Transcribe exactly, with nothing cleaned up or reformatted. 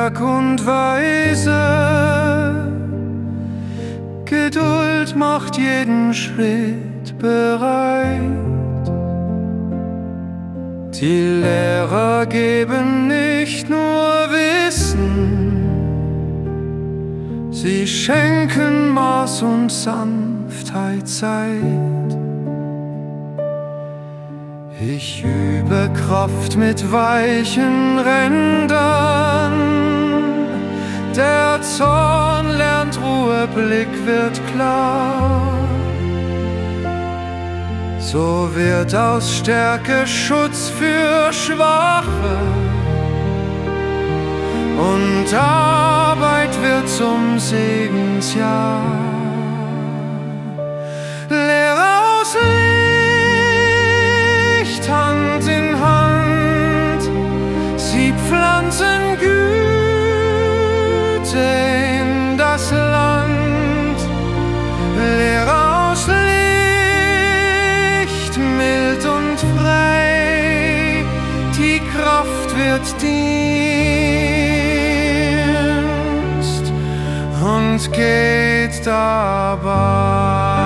Handwerk und Weise. Geduld macht jeden Schritt bereit. Die Lehrer geben nicht nur Wissen, sie schenken Maß und Sanftheit Zeit. Ich übe Kraft mit weichen Rändern, der Zorn lernt Ruhe, Blick wird klar. So wird aus Stärke Schutz für Schwache und Arbeit wird zum Segensjahr. Lehre aus Licht, Hand in Hand, sie pflanzen Güte in das Land. Lehre aus Licht, mild und frei, die Kraft wird Dienst und geht dabei.